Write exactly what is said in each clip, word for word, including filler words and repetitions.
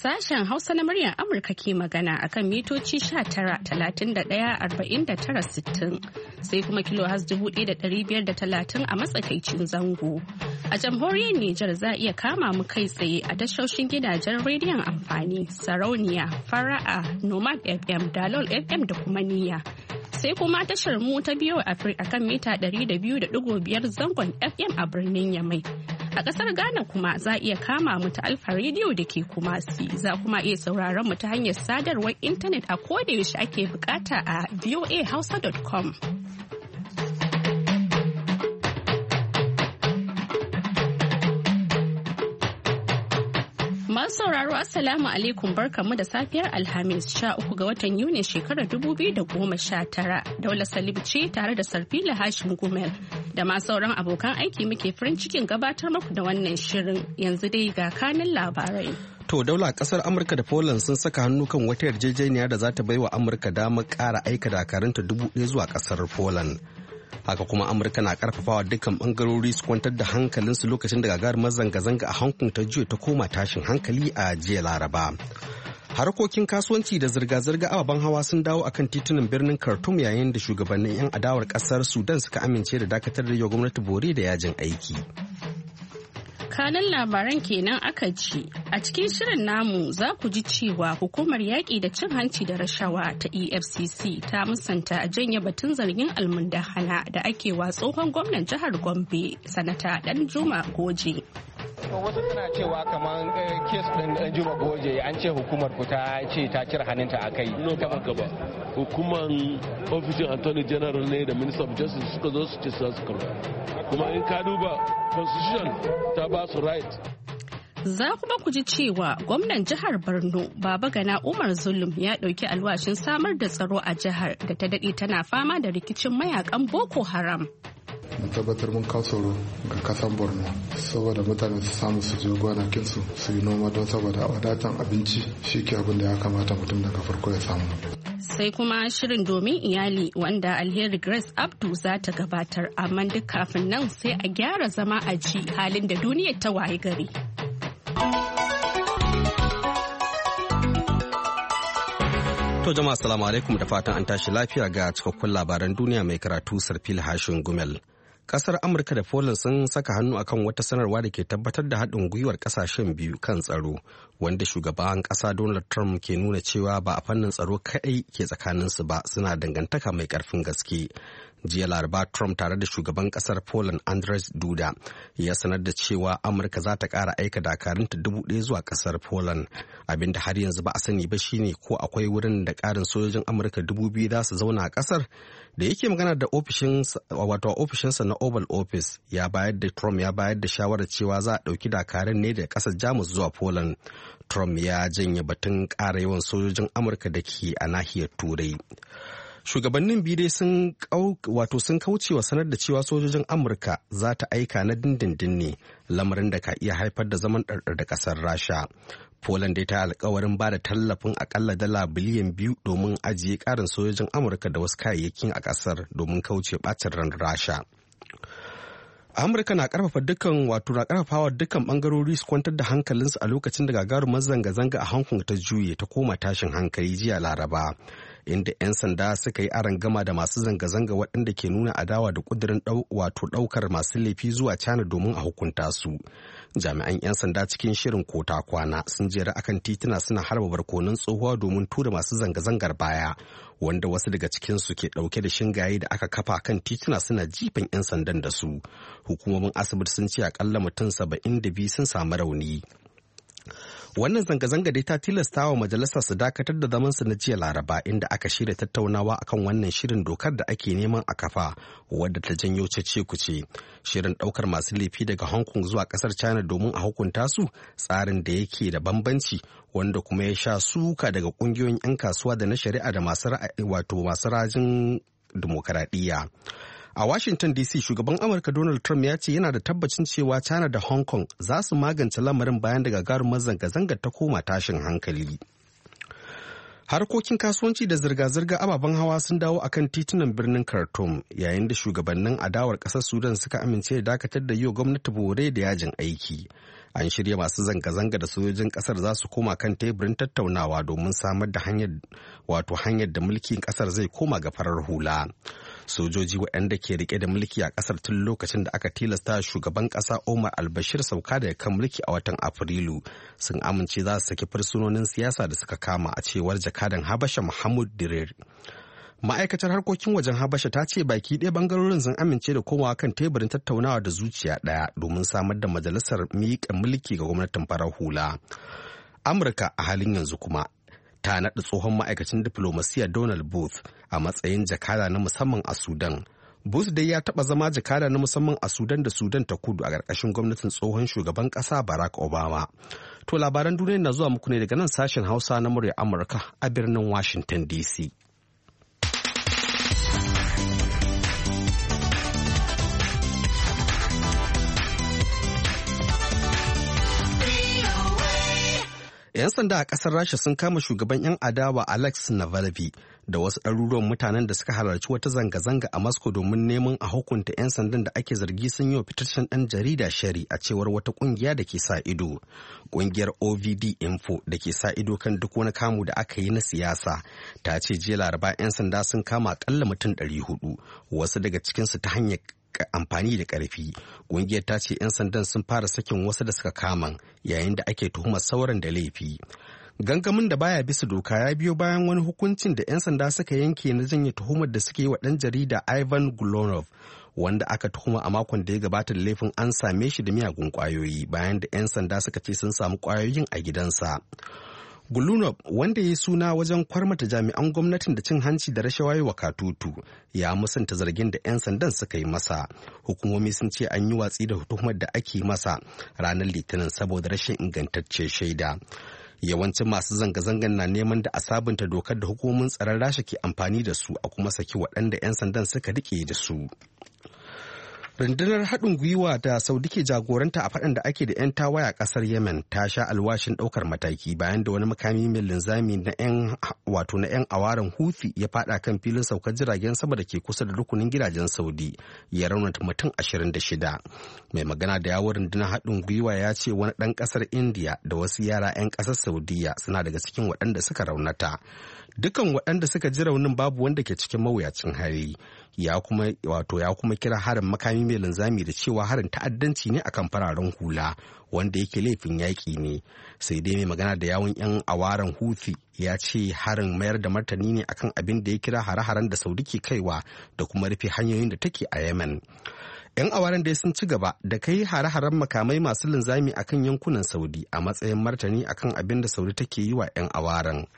Sashen Hausa na muryar Amurka ke magana akan mitoci sha tara, talatin da ɗaya, arba'in da tara, sittin, sai kuma kilohaz dubu ɗaya da ɗari biyar da talatin a matsakaicin zango. A jamhuriyar Nijar za a iya kama mu kai tsaye a tashoshin gidajen rediyon amfani, sarauniya, fara'a, Nomad F M, Dalol F M da kuma Niyya. Sai kuma tashar mu ta biyo Afirka akan mita ɗari da biyu da ɗigo biyar zangon F M a birnin Yamai. A ƙasar Ghana kuma za a iya kama mu ta Alfa Radio da ke Kumasi. Za kuma iya sauraron mu ta hanyar sadarwar intanet a kodayaushe ake bukata a voa hausa dot com. Masu sauraro Assalamu alaikum, barkamu da safiyar Alhamis sha uku ga watan Yuni shekarar dubu biyu da goma sha tara. Daula Salib ce tare da Sarfila Hashim Gumel da ma sauran abokan aiki muke farin cikin gabatar muku da wannan shirin. Yanzu dai ga kanin labarai. To Daula, kasar Amurka da Poland sun saka hannu kan wata yarjejeniya da za ta baiwa Amurka damar ƙara aika dakarunta dubu ɗaya zuwa kasar Poland. Haka kuma Amurka na karfafawa dukkan bangarori su kwantar da hankalinsu lokacin da gagarumar zanga-zanga a Hong Kong ta juya ta koma tashin hankali a jiya Laraba. Harkokin kasuwanci da zirga-zirga ababen hawa sun dawo akan titunan birnin Khartoum yayin da shugabannin 'yan adawar kasar Sudan suka amince da dakatar da yau gwamnati bore da yajin aiki. Kanan labaran kenan aka ji. A cikin shirin namu za ku ji cewa hukumar yaƙi da cin hanci da rashawa ta E F C C ta musanta a janye batun zargin almundahana da ake wa tsohon gwamnan jihar Gombe, Sanata Danjuma Goje. Wasu suna cewa kamar kes ɗin Danjuma Goje an ce hukumar ku ta ce ta cire hannunta a kai. No ba haka ba. Hukumar ofishin Attorney General ne da Minister of Justice suka zo su ce su karba. Kuma in ka duba constitution ta ba su right. Za kuma ku ji cewa gwamnan jihar Borno Baba Gana Umar Zulum ya ɗauki alwashin samar da tsaro a jihar da ta daɗe tana fama da rikicin mayakan Boko Haram. Mu tabbatar mun kawo tsaro ga kasan Borno saboda mutane su samu su je gonakinsu su yi noma don saboda wadatan abinci shi ke abin da ya kamata mutum daga farko ya samu. Sai kuma shirin domin iyali wanda Alheri Grace Abdu za ta gabatar, amma duk kafin nan sai a gyara zama a ji halin da duniyar ta waye gari. To jama'a assalamu alaikum da fatan an tashi lafiya ga cikakkun labaran duniya mai karatu Sarfil Hashin Gumel. Kasar Amurka da Poland sun saka hannu akan wata sanarwa da ke tabbatar da haɗin gwiwar ƙasashen biyu kan tsaro, wanda shugaban ƙasa Donald Trump ke nuna cewa ba a fannin tsaro kaɗai ke tsakaninsu ba, suna dangantaka mai ƙarfin gaske. Jiya Laraba, Trump tare da shugaban ƙasar Poland Andrzej Duda ya sanar da cewa Amurka za ta ƙara aika dakarunta dubu ɗaya zuwa ƙasar Poland. Abinda har yanzu ba a sani ba shine ko akwai wurin da ƙarin sojojin Amurka dubu biyu za su zauna a ƙasar. Da yake magana da ofishin wato ofishinsa na Oval Office, ya bayar da Trump ya bayar da shawarar cewa za a ɗauki dakarun ne da ƙasar Jamus zuwa Poland. Trump ya janye batun ƙara yawan sojojin Amurka da ke a nahiyar Turai. Shugabannin biyu dai sun wato sun kauce wa sanar da cewa sojojin Amurka za ta aika na dindindin ne, lamarin da ka iya haifar da zaman ɗarɗar da ƙasar Rasha. Poland dai ta alkawarin ba da tallafin akalla dala biliyan biyu domin ajiye ƙarin sojojin Amurka da wasu kayayyakin a ƙasar domin kauce ɓacin ran Rasha. Amurka na karfafa dukkan wato na karfafawa dukkan bangarori su kwantar da hankalinsu a lokacin da gagarumar zanga-zanga a Hong Kong ta juye ta koma tashin hankali jiya Laraba, inda 'yan sanda suka yi arangama da masu zanga-zanga waɗanda ke nuna adawa da ƙudurin wato ɗaukar masu laifi zuwa China domin a hukunta su. Jami'an 'yan sanda cikin shirin kota kwana sun jera akan tituna suna harba barkonon tsohuwa domin tura masu zanga-zangar baya, wanda wasu daga cikinsu ke ɗauke da shingaye da aka kafa kan tituna suna jifan 'yan sandan da su. Hukumomin asibiti sun ce akalla mutum saba'in da biyu sun samu rauni. Wannan zanga-zanga dai ta tilasta wa majalisa su dakatar da zamansu na jiya Laraba, inda aka shirya tattaunawa akan wannan shirin dokar da ake neman a kafa, wadda ta janyo cece-kuce. Shirin ɗaukar masu laifi daga Hong Kong zuwa ƙasar China domin a hukunta su, tsarin da yake da bambanci, wanda kuma ya sha suka daga ƙungiyoyin 'yan kasuwa da na shari'a da masu wato masu rajin dimokuraɗiyya. A Washington D C, shugaban Amurka Donald Trump ya ce yana da tabbacin cewa China da Hong Kong za su magance lamarin bayan da gagarumar zanga-zangar ta koma tashin hankali. Harkokin kasuwanci da zirga-zirga ababen hawa sun dawo akan titunan birnin Khartoum yayin da shugabannin adawar ƙasar Sudan suka amince da dakatar da yiwa gwamnati bore da yajin aiki. An shirya masu zanga-zanga da sojojin kasar za su koma kan teburin tattaunawa domin samar da hanyar wato hanyar da mulkin kasar zai koma ga farar hula. Sojoji waɗanda ke rike da mulki a kasar tun lokacin da aka tilasta shugaban ƙasa Omar al-Bashir sauka daga kan mulki a watan Afrilu sun amince za su saki fursunonin siyasa da suka kama, a cewar jakadan Habasha Mahmud Dirir. Ma'aikatar harkokin wajen Habasha ta ce baki ɗaya bangarorin sun amince da komawa kan teburin tattaunawa da zuciya ɗaya domin samar da majalisar miƙa mulki ga gwamnatin farar hula. Amurka a halin yanzu kuma ta naɗa tsohon ma'aikacin diflomasiyya Donald Booth a matsayin jakada na musamman a Sudan. Booth dai ya taɓa zama jakada na musamman a Sudan da Sudan ta kudu a ƙarƙashin gwamnatin tsohon shugaban ƙasa Barack Obama. To labaran duniya na zuwa muku ne daga nan sashen Hausa na murya Amurka a birnin Washington D C. 'Yan sanda a ƙasar Rasha sun kama shugaban 'yan adawa Alex Navalny da wasu ɗaruruwan mutanen da suka halarci wata zanga-zanga a Moscow domin neman a hukunta 'yan sandan da ake zargi sun yi wa fitaccen ɗan jarida shari, a cewar wata ƙungiya da ke sa ido. Ƙungiyar O V D Info da ke sa ido kan duk wani kamu da aka yi na siyasa ta ce jiya Laraba 'yan sanda sun kama akalla mutum ɗari hudu, wasu daga cikinsu ta hanyar amfani da ƙarfi. Ƙungiyar ta ce 'yan sandan sun fara sakin wasu da suka kama yayin da ake tuhumar sauran da laifi. Gangamin da baya bisa doka ya biyo bayan wani hukuncin da 'yan sanda suka yanke na janye tuhumar da suke yi wa ɗan jarida Ivan Gulonov, wanda aka tuhuma a makon da ya gabata da laifin an same shi da miyagun ƙwayoyi bayan da 'yan sanda suka ce sun samu ƙwayoyin a gidansa. Gulunov, wanda ya yi suna wajen kwarmata jami'an gwamnatin da cin hanci da rashawa wa katutu, ya musanta zargin da 'yan sandan suka yi masa. Hukumomi sun ce an yi watsi da tuhumar da ake masa ranar Litinin saboda rashin ingantacce shaida. Yawancin masu zanga-zangan na neman da a sabunta dokar da hukumomin tsaron Rasha ke amfani da su, a kuma saki waɗanda 'yan sandan suka rike da su. Rundunar haɗin gwiwa da Saudi ke jagoranta a faɗin da ake da 'yan tawaye a ƙasar Yemen ta sha alwashin ɗaukar mataki bayan da wani makami mai linzami na 'yan wato na 'yan awaren Houthi ya faɗa kan filin saukar jiragen sama da ke kusa da rukunin gidajen Saudi, ya raunata mutum ashirin da shida. Mai magana da yawon rundunar haɗin gwiwa ya ce wani ɗan ƙasar India da wasu yara 'yan ƙasar Saudiya suna daga cikin waɗanda suka raunata. Dukan waɗanda suka ji raunin babu wanda ke cikin mawuyacin hali. Ya kuma wato ya kuma kira harin makami mai linzami da cewa harin ta'addanci ne akan fararen hula wanda yake laifin yaƙi ne. Sai dai mai magana da yawun 'yan awaren Houthi ya ce harin mayar da martani ne akan abin da ya kira hare-haren da Saudi ke kaiwa da kuma rufe hanyoyin da take a Yemen. 'Yan awaren dai sun ci gaba da kai hare-haren makamai masu linzami akan yankunan Saudi a matsayin martani akan abin da Saudi take yi wa 'yan awaren.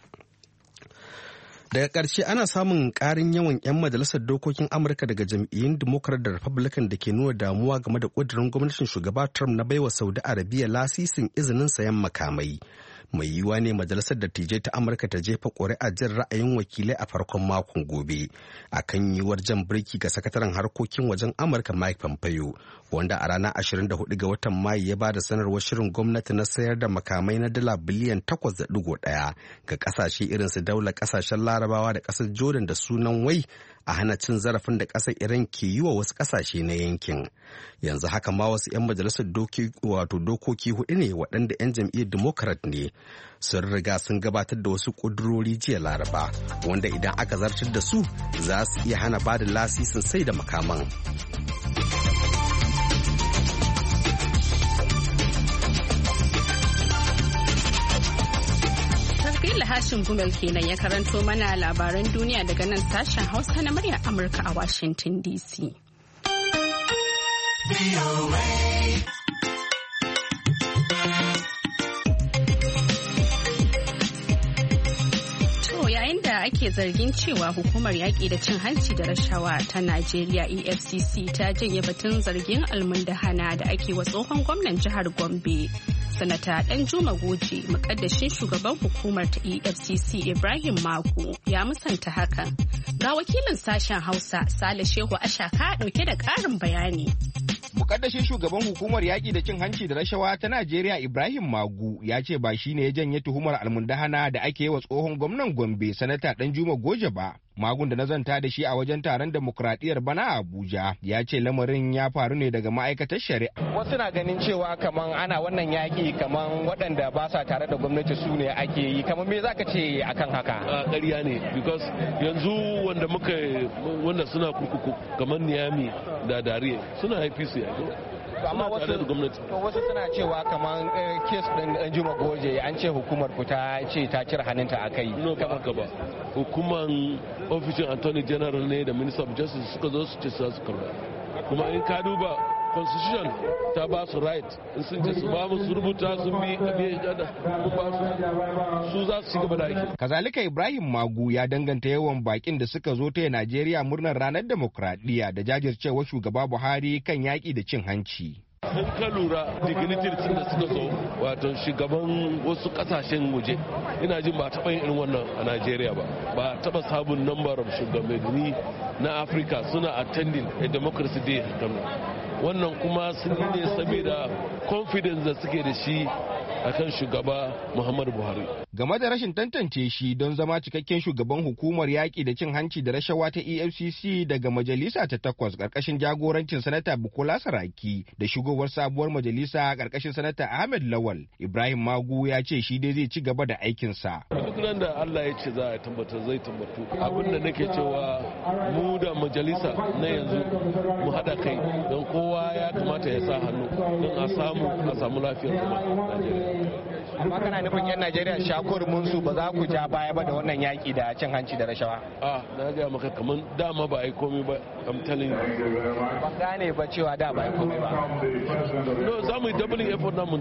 Daga ƙarshe ana samun ƙarin yawan 'yan majalisar dokokin Amurka daga jam'iyyun Democrat da Republican da ke nuna damuwa game da ƙudurin gwamnatin shugaba Trump na baiwa Saudi Arabia lasisin izinin sayan makamai. Mai yiwuwa ne majalisar dattijai ta Amurka ta jefa ƙuri'a jin ra'ayin wakilai a farkon makon gobe a kan yiwuwar jan birki ga sakataren harkokin wajen Amurka Mike Pompeo, wanda a ranar ashirin da hudu ga watan Mayu ya ba da sanarwar shirin gwamnati na sayar da makamai na dala biliyan takwas da digo ɗaya ga ƙasashe irin su daular ƙasashen Larabawa da ƙasar Jordan da sunan wai a hana cin zarafin da ƙasar Iran ke yi wa wasu ƙasashe na yankin. Yanzu haka ma wasu 'yan majalisar wato dokoki hudu ne waɗanda 'yan jam'iyyar Democrat ne sun riga sun gabatar da wasu ƙudurori jiya Laraba, wanda idan aka zartar da su za su iya hana ba da lasisin sai da makaman. Hashin Gumel kenan ya karanto mana labaran duniya daga nan sashen Hausa na muryar Amurka a Washington D C. To yayin da ake zargin cewa hukumar yaƙi da cin hanci da rashawa ta Najeriya E F C C ta janye batun zargin almundahana da ake wa tsohon gwamnan jihar Gombe. Sanata Danjuma Goje, mukaddashin shugaban hukumar ta E F C C Ibrahim Magu ya musanta hakan. Ga wakilin sashen Hausa Sale Shehu Ashaka dauke da ƙarin bayani. Mukaddashin shugaban hukumar yaƙi da cin hanci da rashawa ta Najeriya Ibrahim Magu ya ce ba shi ne ya janye tuhumar almundahana da ake yi wa tsohon gwamnan Gombe Sanata Danjuma Goje ba. Magun da na zanta da shi a wajen taron demokradiyyar bana a Abuja ya ce lamarin ya faru ne daga ma'aikatar shari'a. Wasu na ganin cewa kaman ana wannan yaƙi kaman waɗanda ba sa tare da gwamnati su ne ake yi, kaman me za ka ce akan haka? A ƙarya ne, because yanzu wanda muka wanda suna kurkuku kamar Niyami da Dariye suna A P C amma wasu wasu suna cewa kamar kes din Juma Goje an ce hukumar ku ta ce ta cire hannunta a kai. No ba haka ba. Hukumar ofishin Attorney General ne da Minister of Justice suka zo su ce su karba. Kuma in ka duba constitution ta ba su right in sun ce su ba mu su rubuta sun bi abin da su za su ci gaba da aiki. Kazalika Ibrahim Magu ya danganta yawan bakin da suka zo ta Najeriya murnar ranar demokradiyya da jajircewar shugaba Buhari kan yaƙi da cin hanci. In ka lura dignitaries da suka zo wato shugaban wasu kasashen waje ina jin ba taɓa yin irin wannan a Najeriya ba ba taɓa sabon number of shugabanni na Africa suna attending a democracy day wannan kuma sun ne saboda confidence da suke da shi akan shugaba Muhammadu Buhari. Game da rashin tantance shi don zama cikakken shugaban hukumar yaƙi da cin hanci da rashawa ta E F C C daga majalisa ta takwas ƙarƙashin jagorancin sanata Bukola Saraki da shigowar sabuwar majalisa ƙarƙashin sanata Ahmed Lawal, Ibrahim Magu ya ce shi dai zai ci gaba da aikinsa. Duk nan da Allah ya ce za a tabbatar zai tabbatu. Abin da nake cewa mu da majalisa na yanzu mu haɗa kai don kowa ya kamata ya sa hannu don a samu a samu lafiyar kuma Najeriya. Amma kana nufin yan Najeriya shakur munsu ba za ku ja baya ba da wannan yaki da cin hanci da rashawa? Ah, na gaya maka kaman dama ba a yi komai ba, I'm telling you. Ba gane ba cewa da ba a yi komai ba. No, za mu yi doubling effort namu ne.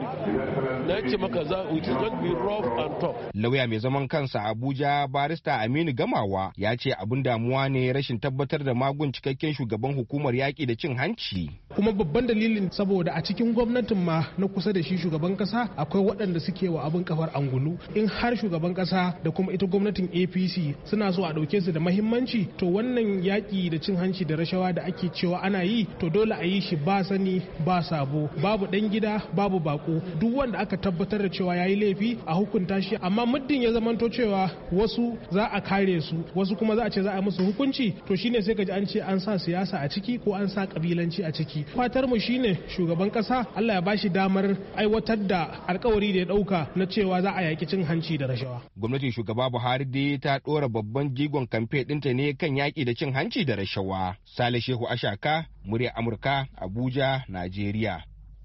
Na ce maka za it is going to be rough and tough. Lauya mai zaman kansa Abuja barista Aminu Gamawa ya ce abin damuwa ne rashin tabbatar da Magun cikakken shugaban hukumar yaƙi da cin hanci. Kuma babban dalilin saboda a cikin gwamnatin ma na kusa da shi shugaban kasa akwai waɗanda suke wa abin kafar angulu. In har shugaban kasa da kuma ita gwamnatin A P C suna so a ɗauke su da mahimmanci, to wannan yaƙi da cin hanci da rashawa da ake cewa ana yi to dole a yi shi ba sani ba sabo, babu ɗan gida babu bako. Duk wanda aka tabbatar da cewa yayi laifi a hukunta shi, amma muddin ya zamanto cewa wasu za a kare su wasu kuma za a ce za a musu hukunci, to shine sai ka ji an ce an sa siyasa a ciki ko an sa kabilanci a ciki. Fatar mu shine shugaban kasa Allah ya bashi damar aiwatar da alkawari da ya dauka na cewa za a yaki cin hanci da rashawa. Gwamnatin shugaba Buhari dai ta dora babban jigon kamfe dinta ne kan yaki da cin hanci da rashawa. Sale Shehu Ashaka, murya Amurka, Abuja, Najeriya.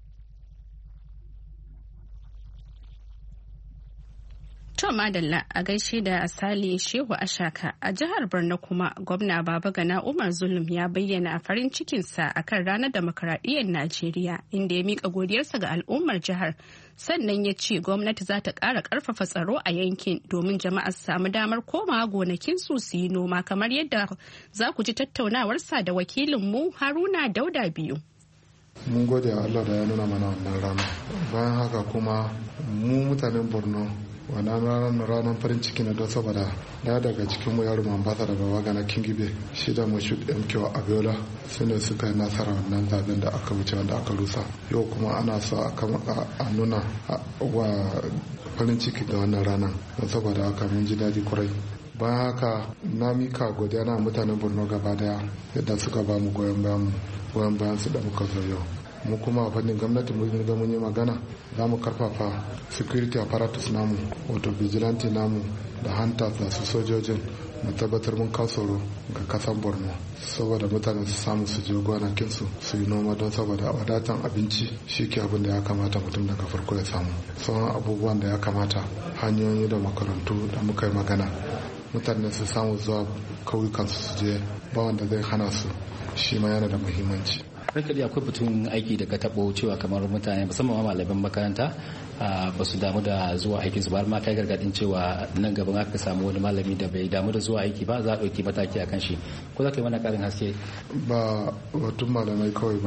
To madalla a gaishe da Sale Shehu Ashaka. A jihar Borno kuma gwamna Babagana Umar Zulum ya bayyana farin cikinsa akan ranar demokradiyyar Najeriya, inda ya mika godiyarsa ga al'ummar jihar. Sannan ya ce gwamnati za ta ƙara ƙarfafa tsaro a yankin domin jama'a su samu damar komawa gonakinsu su yi noma, kamar yadda za ku ji tattaunawarsa da wakilinmu Haruna Dauda biyu. Mun gode wa Allah da ya nuna mana wannan rana. Bayan haka kuma mu mutanen Borno wannan ranar farin ciki na don saboda daya daga cikin mu yaro mambata daga wagana kingibe shi da mashud M K Abiola su ne suka yi nasara wannan zaben da aka wuce wanda aka rusa. Yau kuma ana so a nuna wa farin ciki da wannan ranar don saboda haka mun ji daɗi kurai. Bayan haka na mika godiya na mutanen Borno gaba daya yadda suka ba mu goyon bayan mu goyon bayan su da muka zo yau. Mu kuma a fannin gwamnati mun ga mun yi magana za mu karfafa security apparatus namu wato vigilante namu da hunters da su sojojin mu tabbatar mun kawo tsaro ga kasan Borno saboda mutane su samu su je gonakinsu su yi noma don saboda wadatan abinci shi ke abin da ya kamata mutum daga farko ya samu. Sauran abubuwan da ya kamata hanyoyi da makarantu da muka yi magana mutane su samu zuwa kauyukansu su je ba wanda zai hana su, shi ma yana da muhimmanci. Rakali akwai batun aiki da ka taɓo cewa kamar mutane musamman ma malaman makaranta ba su damu da zuwa aiki su ba, ma kai gargadin cewa nan gaban aka samu wani malami da bai damu da zuwa aiki ba za a ɗauki mataki a kan shi, ko za ka yi mana ƙarin haske? Ba batun malamai kawai ba ma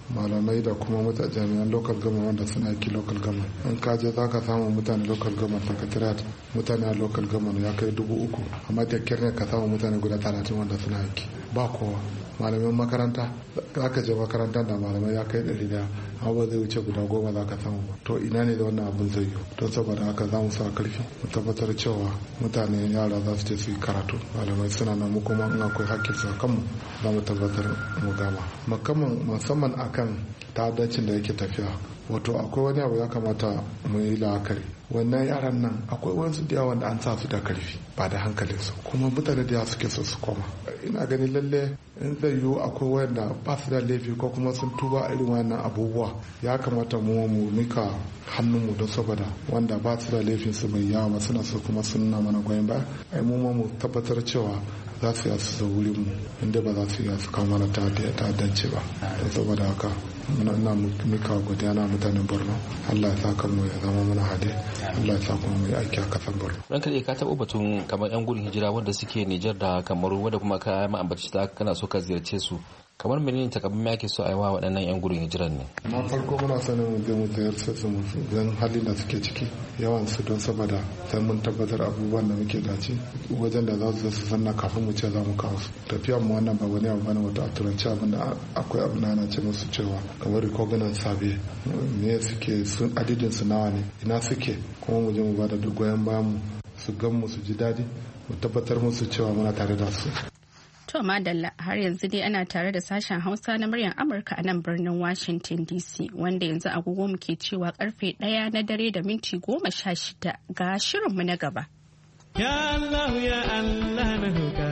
malamai da kuma mutane jami'an local government wanda suna aiki local government. In ka je za ka samu mutane local government secretariat mutane a local government ya kai dubu uku amma da kyar ka samu mutane guda talatin wanda suna aiki ba kowa. Malamin makaranta za ka je makarantar da malamai ya kai ɗari daya amma zai wuce guda goma za ka samu. To ina ne da wannan abin zai yi? Don saboda haka za mu sa karfi mu tabbatar cewa mutane yara za su je su yi karatu, malamai suna nan, mu kuma in akwai hakkin su kanmu za mu tabbatar mu gama. Musamman akan ta'addacin da yake tafiya, wato akwai wani abu ya kamata mu yi la'akari. Wannan yaran nan akwai wasu da yawa da an sa su da karfi ba da hankalinsu, kuma mutane da yawa suke so su koma. Ina ganin lalle in zai yiwu akwai wanda ba su da laifi ko kuma sun tuba irin wannan abubuwa, ya kamata mu mu mika hannunmu don saboda wanda ba su da laifin su mai yawa ba suna so kuma sun na mana goyon ba, ai mu ma mu tabbatar cewa za su yi su zo wurin mu inda ba za su yi su kawo mana ta'addanci ba. Don saboda haka muna mika godiya na mutanen Borno. Allah ya sa kanmu ya zama mana hade, Allah ya sa kuma mu yi aiki a kasar Borno. Ran kaɗai ka taɓa batun kamar 'yan gudun hijira wanda suke Nijar da Kamaru wanda kuma ka ma'ambaci ta kana so ka ziyarce su, kamar menene takabin yake so a yi wa waɗannan 'yan gudun hijiran ne? Na farko muna sanin mu zai mu ziyarce su mu gan halin da suke ciki, yawan su, don saboda sai mun tabbatar abubuwan da muke dace wajen da za su su sanna kafin mu ce za mu kawo su. Tafiyar mu wannan ba wani abu bane, wato a turanci abin da akwai abin da ana ce musu cewa kamar recognizance survey, me suke sun adidin su nawa ne, ina suke, kuma mu je mu bada duk goyon bayan mu su gan mu su ji daɗi, mu tabbatar musu cewa muna tare da su. To madalla, har yanzu dai ana tare da sashen Hausa na muryar Amurka a nan birnin Washington D C, wanda yanzu agogo muke cewa karfe ɗaya na dare da minti goma sha shida. Ga shirinmu na gaba. Ya Allah ya Allah na roƙa,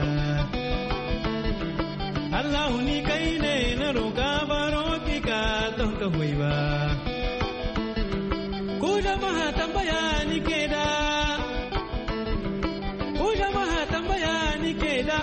Allah ni kai ne na roƙa, baro ki ka don ka hoyi ba. Ku jama'a tambaya ni ke da, ku jama'a tambaya ni ke da.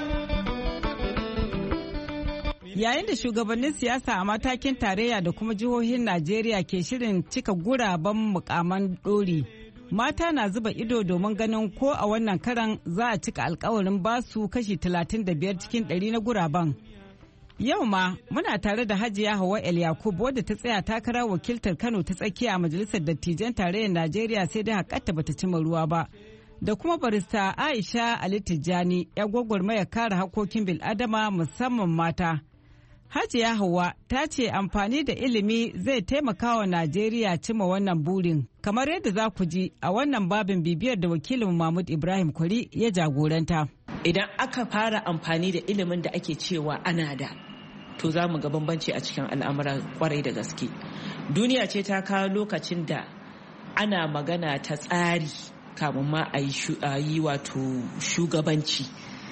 Yayin da shugabannin siyasa a matakin tarayya da kuma jihohin Najeriya ke shirin cika guraben mukaman ɗori, mata na zuba ido domin ganin ko a wannan karan za a cika alkawarin basu kashi talatin da biyar cikin ɗari na guraben. Yau ma muna tare da Hajiya Hauwa El Yakub wadda ta tsaya takarar wakiltar Kano ta tsakiya a Majalisar Dattijan Tarayyar Najeriya sai dai haƙarta bata cima ruwa ba. Da kuma barista Aisha Ali Tijjani, 'yar gwagwarmayar kare haƙƙoƙin bil'adama musamman mata. Hajiya Hauwa ta ce amfani da ilimi zai taimaka wa Najeriya cima wannan burin, kamar yadda za ku ji a wannan babin bibiyar da wakilin Mahmud Ibrahim Kwari ya jagoranta. Idan aka fara amfani da ilimin da ake cewa ana da, to za mu ga bambanci a cikin al'amura kwarai da gaske. Duniya ce ta kawo lokacin da ana magana ta tsari kamun ma a yi wato shugabanci.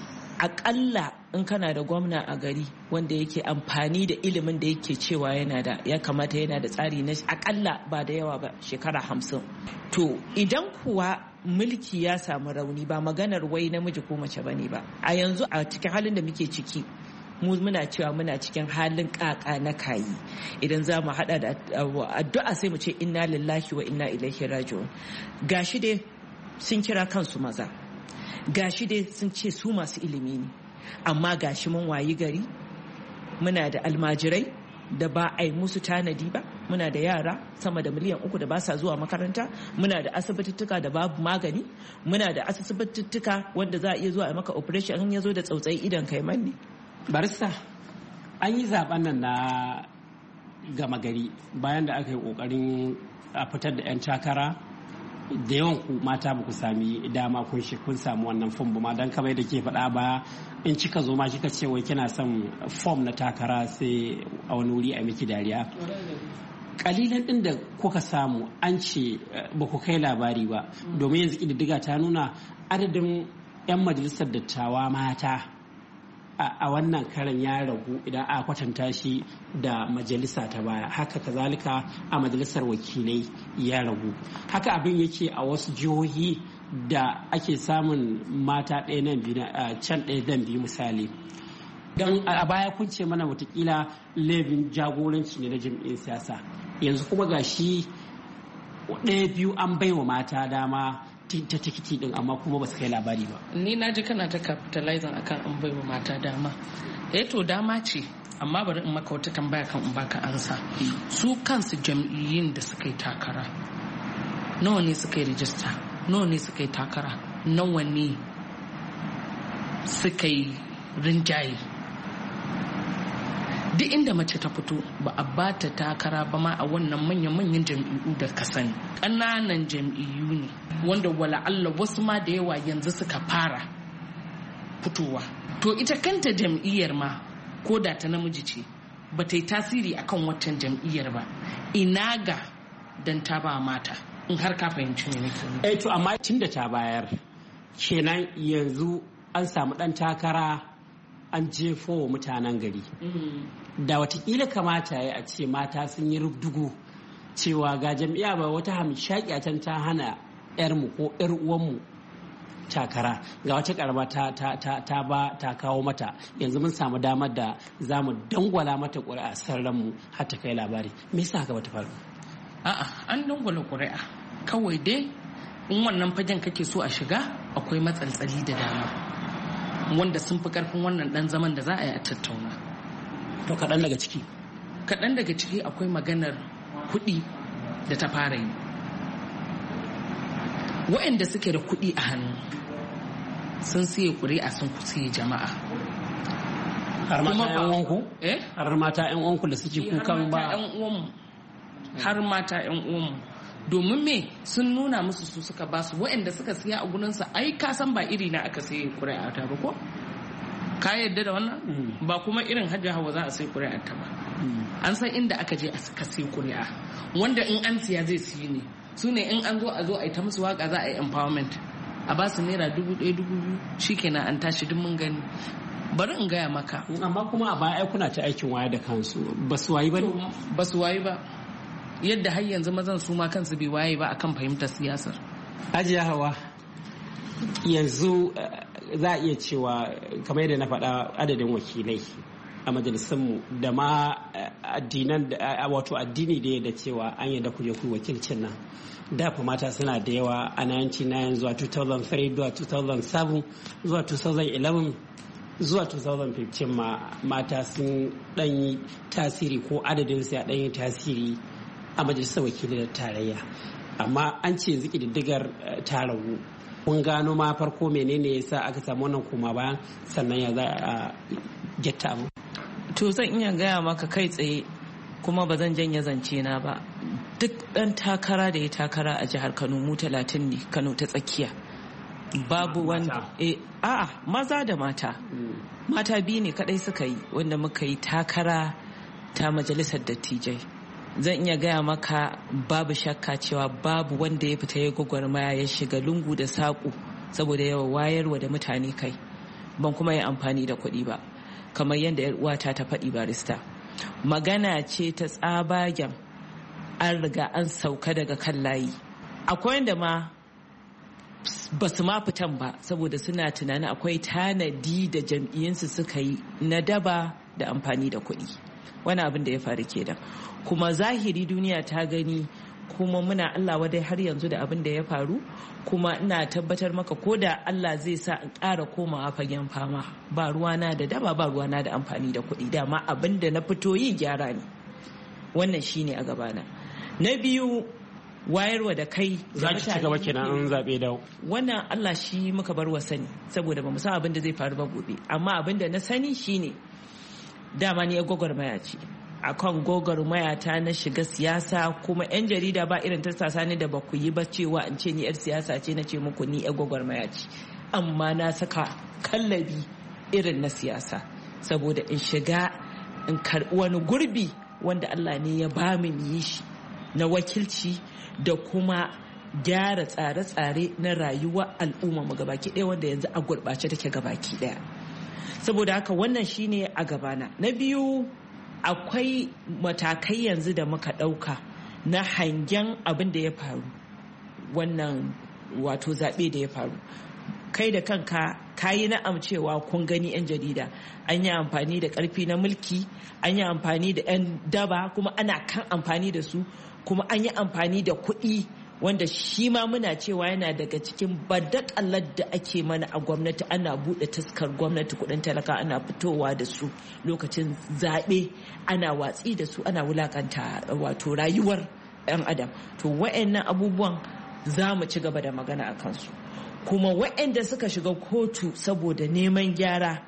Aƙalla in kana da gwamna a gari wanda yake amfani da ilimin da yake cewa yana da, ya kamata yana da tsari na akalla ba da yawa ba shekara hamsin. To idan kuwa mulki ya samu rauni, ba maganar wai namiji ko mace bane ba, a yanzu a cikin halin da muke ciki mu muna cewa muna cikin halin kaka na kayi. Idan za mu hada da addu'a sai mu ce inna lillahi wa inna ilaihi raji'un. Gashi dai sun kira kansu maza, gashi dai sun ce su masu ilimi ne, amma gashi mun wayi gari muna da almajirai da ba a yi musu tanadi ba, muna da yara sama da miliyan uku da ba sa zuwa makaranta, muna da asibitittuka da babu magani, muna da asibitittuka wanda za a iya zuwa a maka operation in ya zo da tsautsayi idan kai manne. Barista, an yi zaben nan na gama gari bayan da aka yi kokarin a fitar da 'yan takara, da yawan ku mata ba ku sami dama kun shi kun samu wannan fom ba ma, dan kamar da ke faɗa ba in kika zo ma kika ce wai kina son fom na takara sai a wani wuri a miki dariya. Kalilan din da kuka samu an ce ba ku kai labari ba, domin yanzu ƙididdiga ta nuna adadin 'yan majalisar dattawa mata a wannan karan ya ragu idan a kwatanta shi da majalisa ta baya, haka kazalika a majalisar wakilai ya ragu. Haka abin yake a wasu jihohi da ake samun mata ɗaya nan biyu can ɗaya dan biyu misali. Don a baya kun ce mana watakila laifin jagoranci ne na jam'iyyar siyasa, yanzu kuma ga shi ɗaya biyu an baiwa mata dama ta tikiti din amma kuma ba su kai labari ba. Ni na ji kana ta capitalizing akan an baiwa mata dama. Eh to dama ce amma bari in maka wata tambaya kan in baka ansa. Su kansu jam'iyyun da suka yi takara nawa ne suka yi rijista, nawa ne suka yi takara, nawa ne suka yi rinjaye. Duk inda mace ta fito ba a ba ta takara ba ma a wannan manyan-manyan jam'iyyu da ka sani. Ƙananan jam'iyyu ne wanda wala Allah wasu ma da yawa yanzu suka fara fitowa. To ita kanta jam'iyyar ma ko da ta namiji ce ba ta yi tasiri akan waccan jam'iyyar ba. Ina ga dan ta ba mata, in har ka fahimci ne nake. Eh to amma tun da ta bayar kenan yanzu an samu dan takara an jefo wa mutanen gari. Da watakila kamata ya a ce mata sun yi rubdugu cewa ga jam'iyya ba wata hamshakiya can ta hana yarmu ko yar uwanmu takara, ga wata karama ta, ta, ta, ta ba ta kawo mata, yanzu mun samu damar da za mu dangwala mata ƙuri'a sarranmu har ta kai labari. Me yasa haka bata faru? A'a, an dangwala ƙuri'a kawai dai in wannan fagen kake so a shiga akwai matsaltsali da dama wanda sun fi karfin wannan dan zaman da za a yi a tattauna. To kaɗan daga ciki? Kaɗan daga ciki akwai maganar kuɗi da ta fara yi. Waɗanda suke da kuɗi a hannu sun siye ƙuri'a sun siye jama'a. Har mata ƴan uwanku? Eh? Har mata ƴan uwanku da suke kukan ba? Har mata ƴan uwanmu. Har mata ƴan uwanmu. Domin me sun nuna musu su suka ba su waɗanda suka siya a gurinsa ai ka san ba iri na aka sai ƙuri'a ta ba ko ka yarda da wannan ba kuma irin hajji hawa za a sai ƙuri'a ta ba an san inda aka je aka sai ƙuri'a wanda in an siya zai siyi ne su ne in an zo a zo a yi ta musu waka za a yi empowerment a ba su naira dubu ɗaya dubu biyu shikenan an tashi duk mun gani. Bari in gaya maka amma kuma a baya kuna ta aikin waya da kansu ba su wayi ba ne ba su wayi ba yadda har yanzu mazan su ma kansu bai waye ba akan fahimtar siyasar. Hajiya Hawa yanzu za a iya cewa kamar yadda na faɗa adadin wakilai a majalisunmu da ma addinan wato addini da yadda cewa an yadda ku je ku wakilcin nan da fa mata suna da yawa a nineteen ninety-nine zuwa two thousand three zuwa two thousand seven zuwa two thousand eleven zuwa two thousand fifteen ma mata sun ɗanyi tasiri ko adadin su ya ɗanyi tasiri a majalisar wakilai da tarayya amma an ce ziki diddigar ta ragu. Kun gano ma farko menene yasa aka samu wannan koma bayan sannan ya za a getta abu? To zan iya gaya maka kai tsaye kuma ba zan janye zance na ba. Duk ɗan takara da ya takara a jihar Kano mu talatin ne, Kano ta tsakiya. Babu wanda eh a'a maza da mata. Mata biyu ne kadai suka yi wanda muka yi takara ta majalisar dattijai. Zan iya gaya maka babu shakka cewa babu wanda ya fita ya gwagwarmaya ya shiga lungu da saƙo saboda yawa wayarwa da mutane kai ban kuma yi amfani da kuɗi ba kamar yadda yar uwata ta faɗi barista. Magana ce ta tsabagen an riga an sauka daga kan layi. Akwai wanda ma ba su ma fitan ba saboda suna tunanin akwai tanadi da jam'iyyunsu suka yi na daba da amfani da kuɗi. Wani abin da ya faru kenan kuma zahiri duniya ta gani kuma muna Allah wadai har yanzu da abin da ya faru kuma ina tabbatar maka ko da Allah zai sa in ƙara komawa fagen fama ba ruwana da daba ba ruwana da amfani da kuɗi dama abin da na fito yi gyara ne wannan shine a gabana. Na biyu wayarwa da kai za ki ci gaba kenan an zabe dawo wannan Allah shi muka bar wa sani saboda bamu san abin da zai faru ba gobe amma abin da na sani shine dama ni ya gwagwarmaya ce akan gwagwarmaya ta na shiga siyasa kuma yan jarida ba irin tarsasa ne da ba ku yi ba cewa in ce ni yar siyasa ce na ce muku ni ya gwagwarmaya ce amma na saka kallabi irin na siyasa saboda in shiga in karɓi wani gurbi wanda Allah ne ya ba mu yi shi na wakilci da kuma gyara tsare-tsare na rayuwar al'umma mu gabaki ɗaya wanda yanzu a gurɓace take gabaki ɗaya saboda haka wannan shine a gabana. Na biyu akwai matakai yanzu da muka ɗauka na hangen abin da ya faru wannan wato zaɓe da ya faru kai da kanka kayi na'am cewa kun gani 'yan jarida an yi amfani da ƙarfi na mulki an yi amfani da 'yan daba kuma ana kan amfani da su kuma an yi amfani da kuɗi wanda shi ma muna cewa yana daga cikin badakalar da ake mana a gwamnati. Ana buɗe taskar gwamnati, kuɗin talaka ana fitowa da su lokacin zaɓe, ana watsi da su, ana wulakanta wato rayuwar 'yan adam. To wa'annan abubuwan za mu ci gaba da magana a kansu, kuma wa'anda suka shiga kotu saboda neman gyara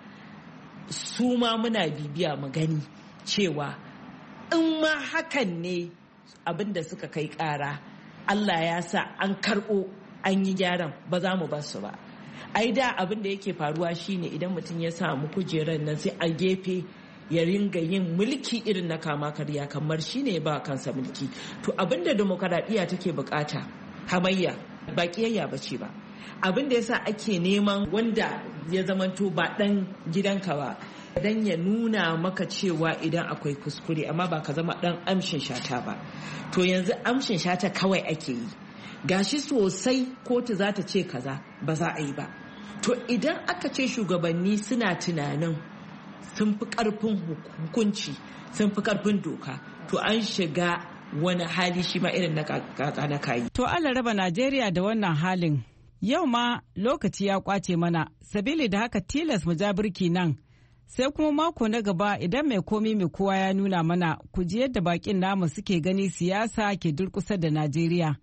su ma muna bibiya mu gani cewa in ma hakan ne abin da suka kai ƙara Allah ya sa an karɓo an yi gyaran, ba za mu bar su ba. Ai da abin da yake faruwa shine idan mutum ya samu kujerar nan sai a gefe ya ringa yin mulki irin na kama karya, kamar shine ba kansa mulki. To abin da demokaradiyya take bukata hamayya ba kiyayya bace ba. Abin da yasa ake neman wanda ya zamanto ba dan gidanka ba, dan ya nuna maka cewa idan akwai kuskure, amma ba ka zama dan amshin shata ba. To yanzu amshin shata kawai ake yi, gashi sosai kotu za ta ce kaza ba za a yi ba. To idan aka ce shugabanni suna tunanin sun fi karfin hukunci, sun fi karfin doka, to an shiga wani hali shi ma irin na kaka na kayi. To Allah raba Najeriya da wannan halin. Yau ma lokaci ya kwace mana, sabili da haka tilas mu ja birki nan. Sai kuma mako na gaba idan mai komi mai kowa ya nuna mana, ku ji yadda bakin namu suke gani siyasa ke durkusa da Najeriya.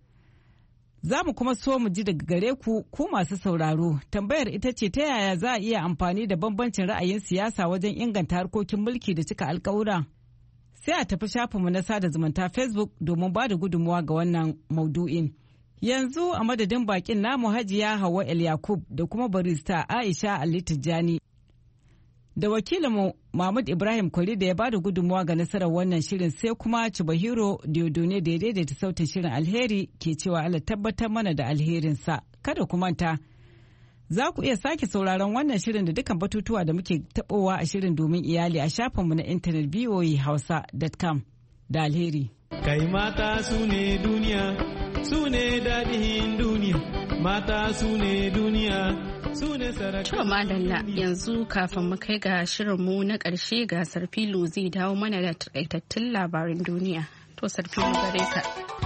Za mu kuma so mu ji daga gare ku ku masu sauraro. Tambayar ita ce ta yaya za a iya amfani da bambancin ra'ayin siyasa wajen inganta harkokin mulki da cika alkawura? Sai a tafi shafinmu na sada zumunta Facebook domin ba da gudunmuwa ga wannan maudu'in. Yanzu a madadin bakin namu Hajiya Hauwa El Yakub da kuma barista Aisha Ali Tijjani da wakilinmu Mahmud Ibrahim Kwari da ya bada gudunmuwa ga nasarar wannan shirin, sai kuma Chibahiro Diodone da ya daidaita sautin shirin. Alheri ke cewa Allah tabbatar mana da alherinsa. Kada ku manta, za ku iya sake sauraron wannan shirin da dukkan batutuwa da muke tabowa a shirin domin iyali a shafinmu na intanet v o a hausa dot com da alheri. Kai mata su ne duniya, su ne daɗin duniya, mata su ne duniya. To madalla, yanzu kafin mu kai ga shirinmu na ƙarshe, ga Sarfilu zai dawo mana da takaitattun labarin duniya. To Sarfilu gare ka.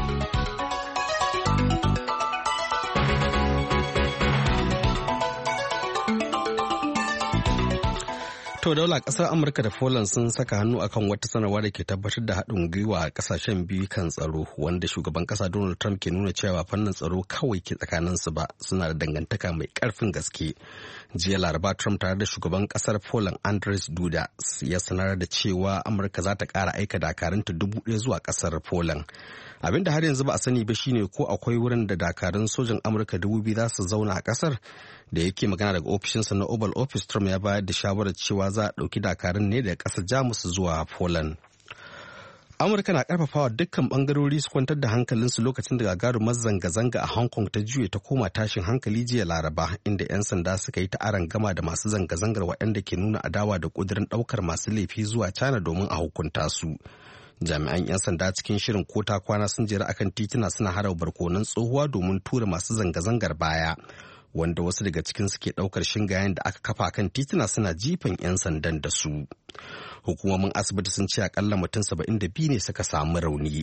To daula kasar Amurka da Poland sun saka hannu akan wata sanarwa da ke tabbatar da haɗin gwiwa a kasashen biyu kan tsaro, wanda shugaban kasa Donald Trump ke nuna cewa fannin tsaro kawai ke tsakaninsu ba, suna da dangantaka mai ƙarfin gaske. Jiya Laraba Trump tare da shugaban kasar Poland Andrzej Duda ya sanar da cewa Amurka za ta ƙara aika dakarunta dubu ɗaya zuwa kasar Poland. Abin da har yanzu ba a sani ba shine ko akwai wurin da dakarun sojan Amurka dubu biyu za su zauna a kasar. Da yake magana daga ofishinsa na Oval Office, Trump ya bayar da shawarar cewa za a ɗauki dakarun ne daga ƙasar Jamus zuwa Poland. Amurka na ƙarfafawa dukkan ɓangarori su kwantar da hankalinsu lokacin da gagarumar zanga-zanga a Hong Kong ta juye ta koma tashin hankali jiya Laraba, inda 'yan sanda suka yi ta gama da masu zanga-zangar waɗanda ke nuna adawa da ƙudurin ɗaukar masu laifi zuwa China domin a hukunta su. Jami'an 'yan sanda cikin shirin kota kwana sun jera akan tituna suna harba barkonon tsohuwa domin tura masu zanga-zangar baya, wanda wasu daga cikin suke daukar shingayen da aka kafa kan tituna suna jifan 'yan sandan da su. Hukumomin asibiti sun ce akalla mutum saba'in da biyu ne suka samu rauni.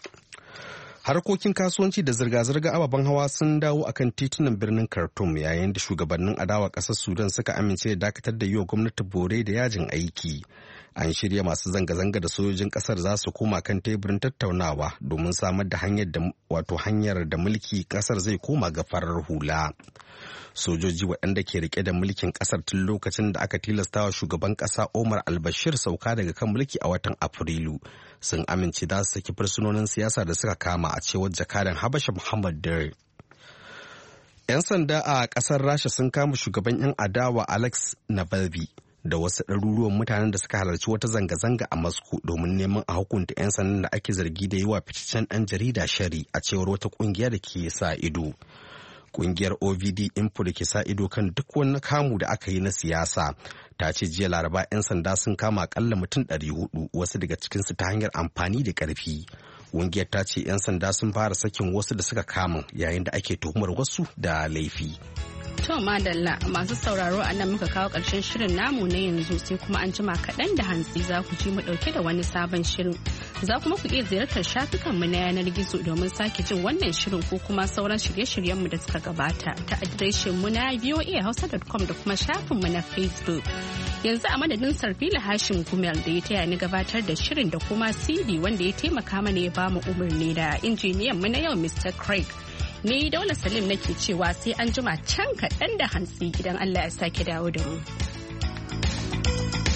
Harkokin kasuwanci da zirga-zirga ababen hawa sun dawo akan titunan birnin Khartoum yayin da shugabannin adawa ƙasar Sudan suka amince da dakatar da yiwa gwamnati bore da yajin aiki. An shirya masu zanga-zanga da sojojin kasar za su koma kan teburin tattaunawa domin samar da hanyar da wato hanyar da mulki kasar zai koma ga farar hula. Sojoji waɗanda ke rike da mulkin kasar tun lokacin da aka tilastawa shugaban kasa Omar al-Bashir sauka daga kan mulki a watan Afrilu sun amince za su saki fursunonin siyasa da suka kama, a cewar jakadan Habasha Muhammad Dar. 'Yan sanda a kasar Rasha sun kama shugaban 'yan adawa Alex Navalny da wasu ɗaruruwan mutanen da suka halarci wata zanga-zanga a Moscow domin neman a hukunta 'yan sandan da ake zargi da yi wa fitaccen ɗan jarida shari, a cewar wata ƙungiya da ke sa ido. Ƙungiyar O V D Info da ke sa ido kan duk wani kamu da aka yi na siyasa ta ce jiya Laraba 'yan sanda sun kama akalla mutum ɗari hudu, wasu daga cikinsu ta hanyar amfani da ƙarfi. Ƙungiyar ta ce 'yan sanda sun fara sakin wasu da suka kama yayin da ake tuhumar wasu da laifi. To madalla, masu sauraro a nan muka kawo ƙarshen shirin namu na yanzu, sai kuma an jima kaɗan da hantsi za ku ji mu ɗauke da wani sabon shirin. Za kuma ku iya ziyartar shafukanmu na yanar gizo domin sake jin wannan shirin ko kuma sauran shirye-shiryenmu da suka gabata ta adireshinmu na voa hausa dot com da kuma shafinmu na Facebook. Yanzu a madadin Sarfila Hashim Gumel da ya taya ni gabatar da shirin da kuma C D wanda ya taimaka mana ya bamu umarni da injiniyan mu na yau Mister Craig. Ni Daula Salim nake cewa sai an jima can kaɗan da hantsi idan Allah ya sake dawo da mu.